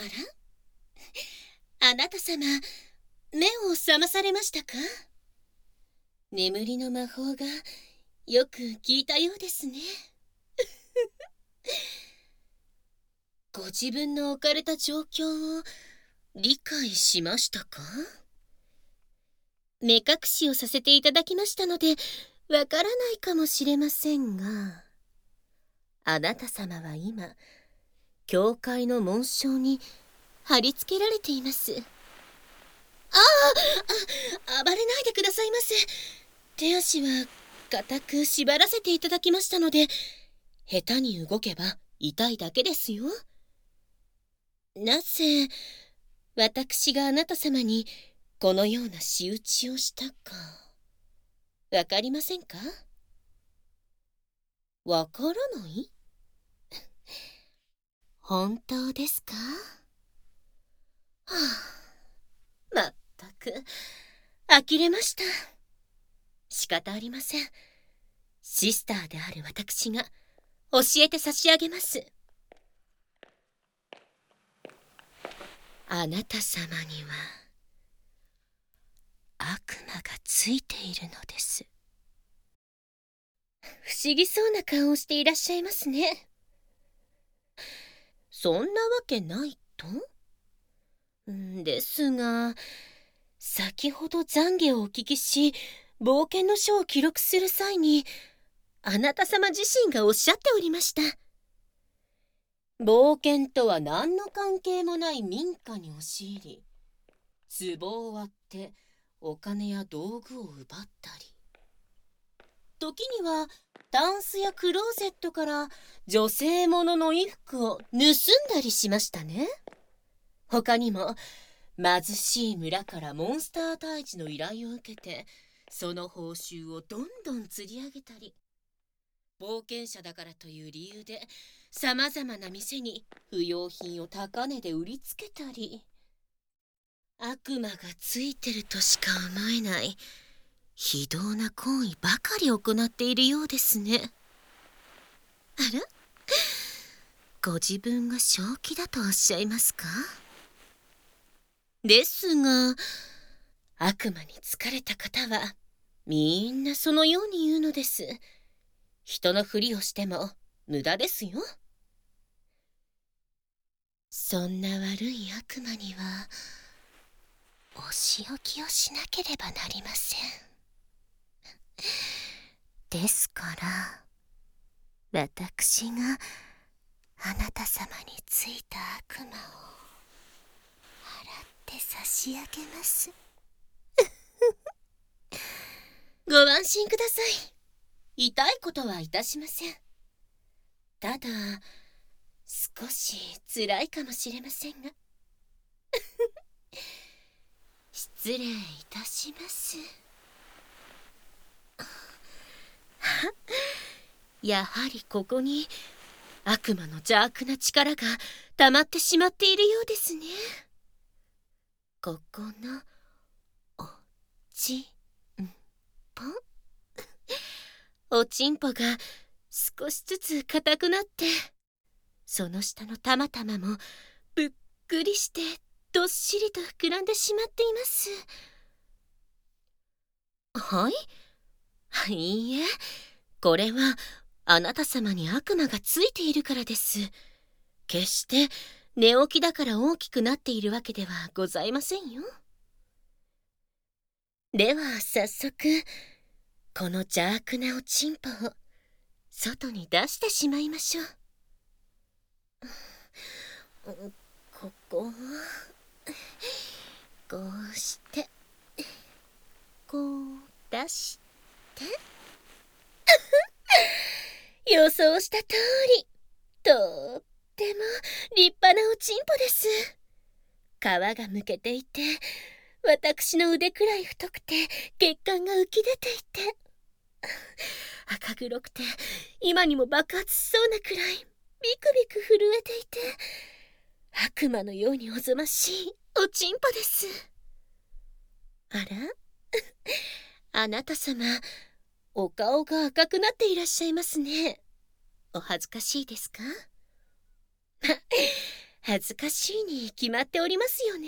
あら、あなた様、目を覚まされましたか？眠りの魔法がよく効いたようですね。ご自分の置かれた状況を理解しましたか？目隠しをさせていただきましたので、わからないかもしれませんが、あなた様は今、教会の紋章に貼り付けられています。暴れないでくださいませ。手足は固く縛らせていただきましたので、下手に動けば痛いだけですよ。なぜ私があなた様にこのような仕打ちをしたかわかりませんか？わからない？本当ですか？はあ、まったく呆れました。仕方ありません。シスターである私が教えて差し上げます。あなた様には悪魔がついているのです。不思議そうな顔をしていらっしゃいますね。そんなわけないと？ですが、先ほど懺悔をお聞きし、冒険の書を記録する際に、あなた様自身がおっしゃっておりました。冒険とは何の関係もない民家に押し入り、壺を割ってお金や道具を奪ったり、時にはタンスやクローゼットから女性ものの衣服を盗んだりしましたね。他にも貧しい村からモンスター退治の依頼を受けて、その報酬をどんどん釣り上げたり、冒険者だからという理由でさまざまな店に不要品を高値で売りつけたり、悪魔がついてるとしか思えない非道な行為ばかり行っているようですね。あら、ご自分が正気だとおっしゃいますか？ですが、悪魔に疲れた方はみんなそのように言うのです。人のふりをしても無駄ですよ。そんな悪い悪魔にはお仕置きをしなければなりません。ですから私があなた様についた悪魔を払って差し上げます。ご安心ください。痛いことはいたしません。ただ少し辛いかもしれませんが失礼いたします。やはりここに悪魔の邪悪な力が溜まってしまっているようですね。ここのおちんぽおちんぽが少しずつ硬くなって、その下のたまたまもぶっくりしてどっしりと膨らんでしまっています。はい？いいえ、これはあなた様に悪魔がついているからです。決して寝起きだから大きくなっているわけではございませんよ。では早速この邪悪なおちんぽを外に出してしまいましょう。ここをこうしてこう出して予想した通り、とっても立派なおちんぽです。皮がむけていて、私の腕くらい太くて血管が浮き出ていて、赤黒くて今にも爆発しそうなくらいビクビク震えていて、悪魔のようにおぞましいおちんぽです。あらあなた様、お顔が赤くなっていらっしゃいますね。お恥ずかしいですか？ 恥ずかしいに決まっておりますよね。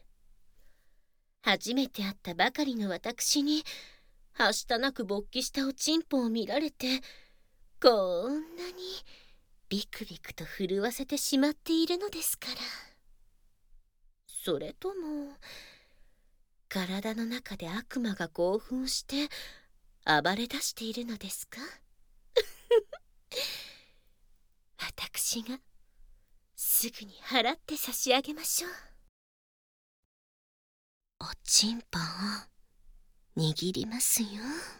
初めて会ったばかりの私にはしたなく勃起したおちんぽを見られて、こんなにビクビクと震わせてしまっているのですから。それとも体の中で悪魔が興奮して暴れ出しているのですか？私がすぐに払って差し上げましょう。おちんぽを握りますよ。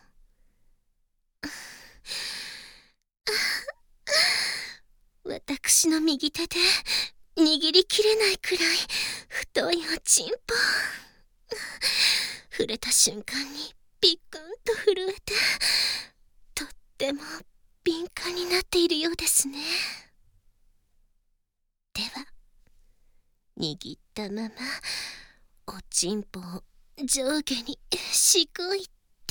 私の右手で握りきれないくらい太いおちんぽ。触れた瞬間にピクンと震えて、とっても敏感になっているようですね。では、握ったままおちんぽを上下にしごいて、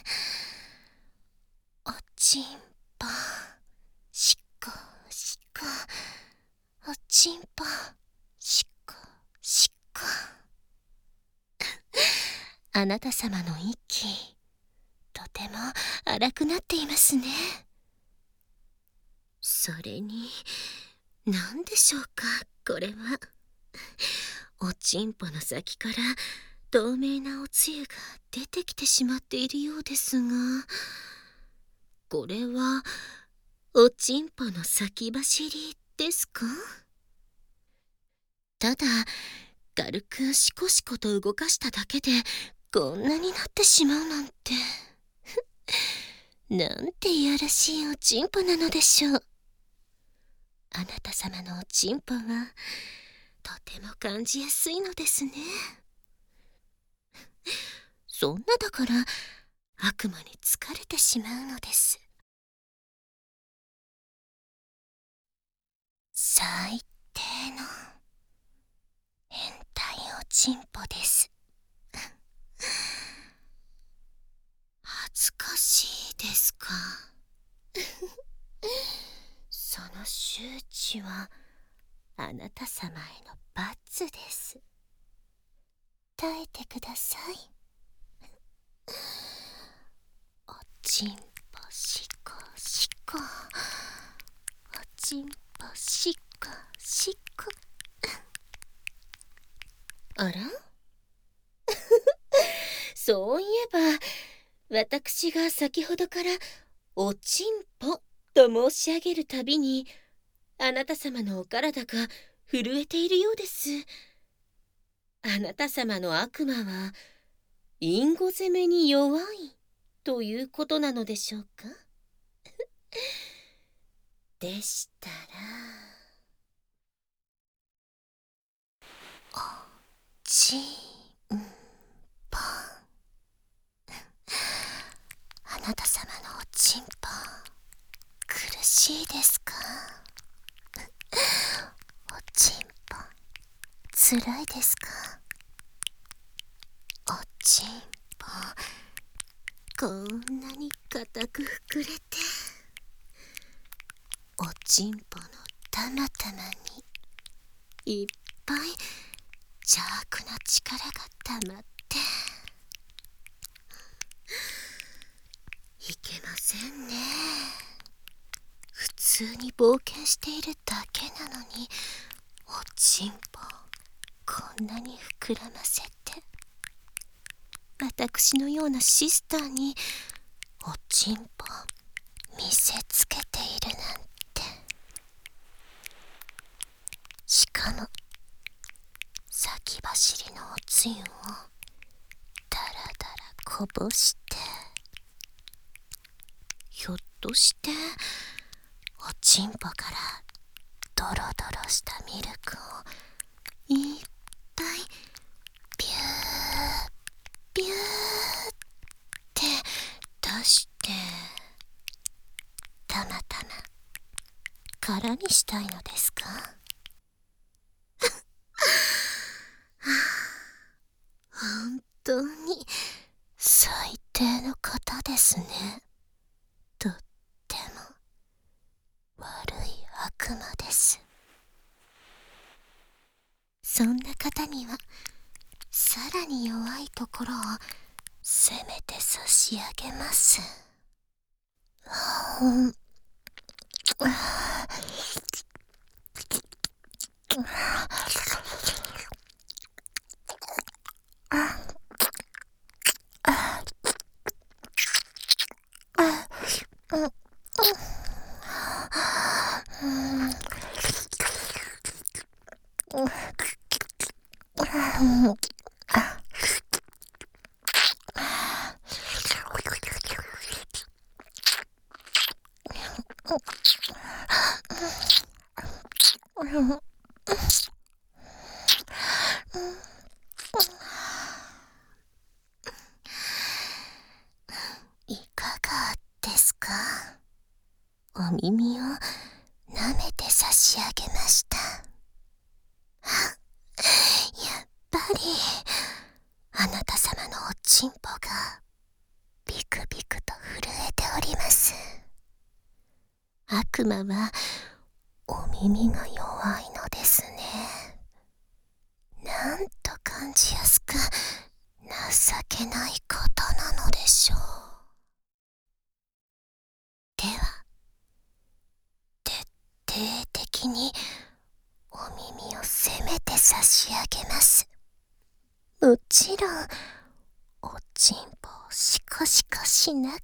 おちんぽしこしこ、おちんぽしこしこ。あなた様の息、とても荒くなっていますね。それに、何でしょうか、これは。おちんぽの先から透明なおつゆが出てきてしまっているようですが、これはおちんぽの先走りですか？ただ軽くシコシコと動かしただけでこんなになってしまうなんてなんていやらしいおちんぽなのでしょう。あなた様のおちんぽはとても感じやすいのですね。そんなだから悪魔に疲れてしまうのです。最低の変態おちんぽです。恥ずかしいですか？その周知はあなた様への罰です。耐えてください。おちんぽしこしこ、おちんぽしこしこ。あらそういえば私が先ほどからおちんぽと申し上げるたびにあなた様のお体が震えているようです。あなた様の悪魔はインゴ攻めに弱いということなのでしょうか？でしたらおちんぽ、あなた様のおちんぽ苦しいですか？おちんぽつらいですか？おちんぽこんなに固く膨れて、おちんぽのたまたまにいっぱい邪悪な力がたまっていけませんね。普通に冒険しているだけなのにおちんぽこんなに膨らませて、私のようなシスターにおちんぽ見せつけているなんて。しかも先走りのおつゆをだらだらこぼして、ひょっとしておちんぽからドロドロしたミルクをいっぱいビュービューって出してたまたま空にしたいのですか？本当に最低の方ですね。とっても悪い悪魔です。 せめて差し上げます。いかがですか？お耳を舐めて差し上げました。やっぱりあなた様のおちんぽがビクビクと震えております。悪魔はお耳が弱いのですね。なんと感じやすく情けないことなのでしょう。では徹底的にお耳をせめて差し上げます。もちろんおちんぽをシコシコしながら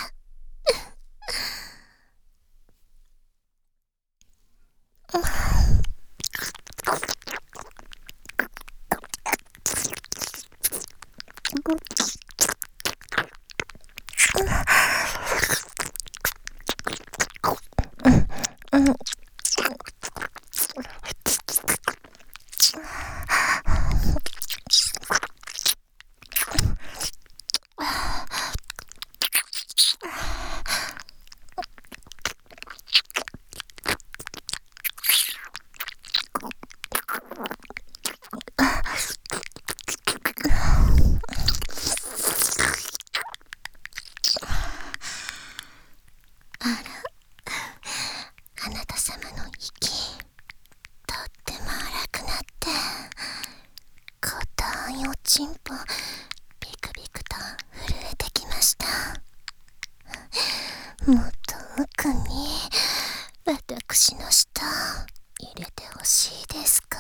あなた様の息とっても荒くなって硬いおちんぽビクビクと震えてきました。もっと奥に私の舌入れてほしいですか？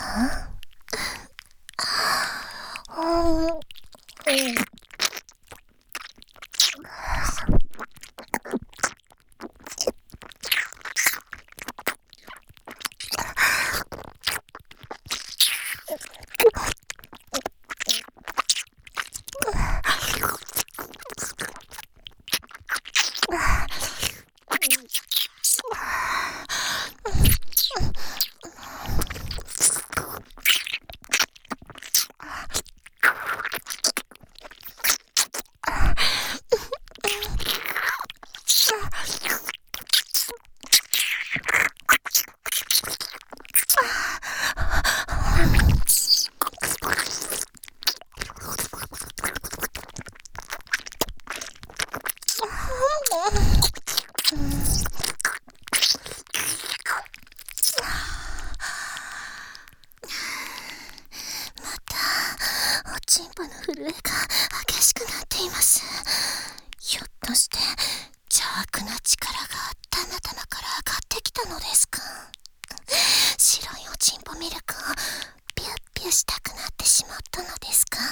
おちんぽの震えが激しくなっています。ひょっとして邪悪な力が旦那様から上がってきたのですか？白いおちんぽミルクをピュッピュしたくなってしまったのですか？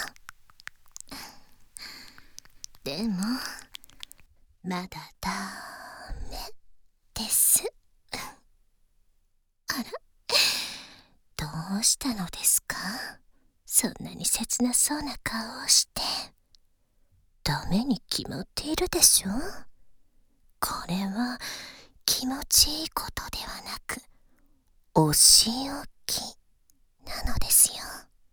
でもまだダメです。あら、どうしたのですか？そんなに切なそうな顔をして。ダメに決まっているでしょ。これは気持ちいいことではなくお仕置きなのですよ。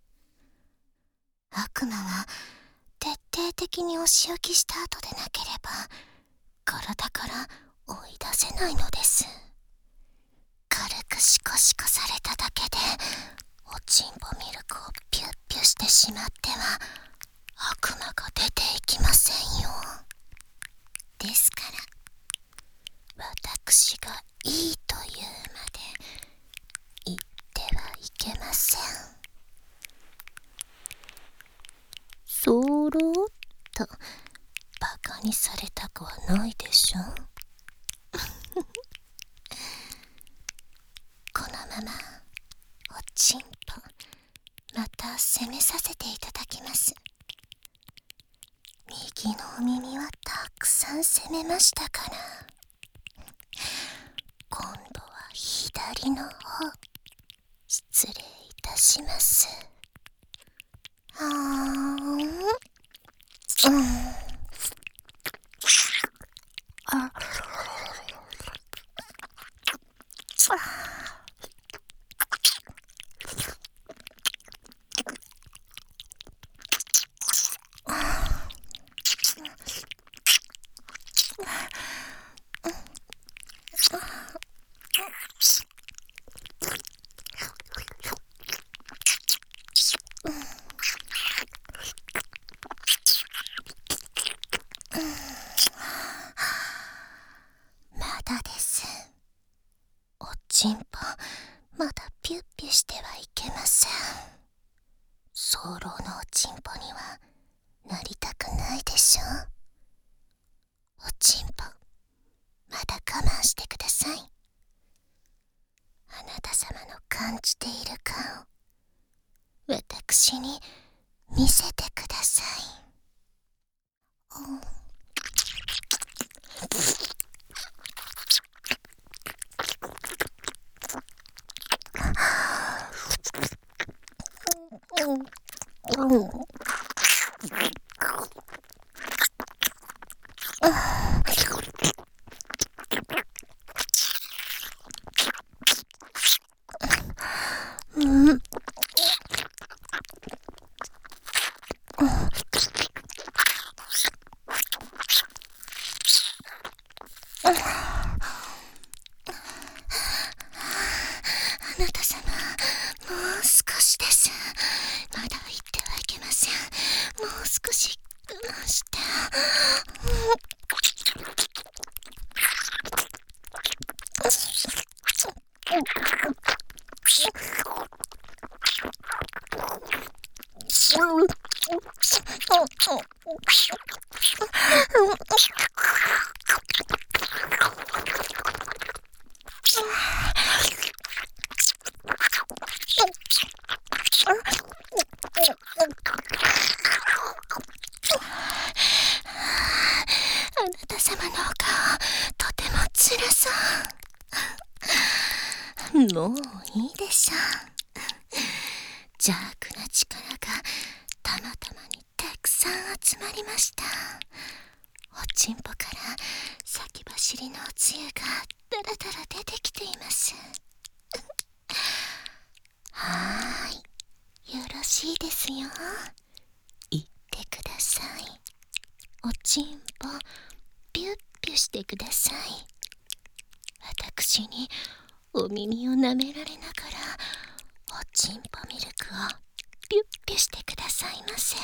悪魔は徹底的にお仕置きした後でなければ体から追い出せないのです。軽くシコシコされただけでおちんぽミルクをピュッピュしてしまっては悪魔が出ていきませんよ。ですから私がいいというまで言ってはいけません。そろっととバカにされたくはないでしょ。このままおちんぽまた攻めさせていただきます。右のお耳はたくさん攻めましたから、今度は左の方失礼いたします。まだです。おちんぽまだピュッピュしてはいけません。早漏のおちんぽにはなりたくないでしょ。おちんぽまだ我慢してください。あなた様の感じている感を私に見せてください。あなた様、もう少しです。まだ言ってはいけません。もう少し我慢して。あなた様のお顔、とても辛そう。もういいでしょう。邪悪な力がたまたまにたくさん集まりました。おちんぽから先走りのおつゆがだらだら出てきています。はーい、よろしいですよ。言ってください。おちんぽピュッピュしてください。私にお耳を舐められながらおちんぽミルクをピュッピュしてくださいませ。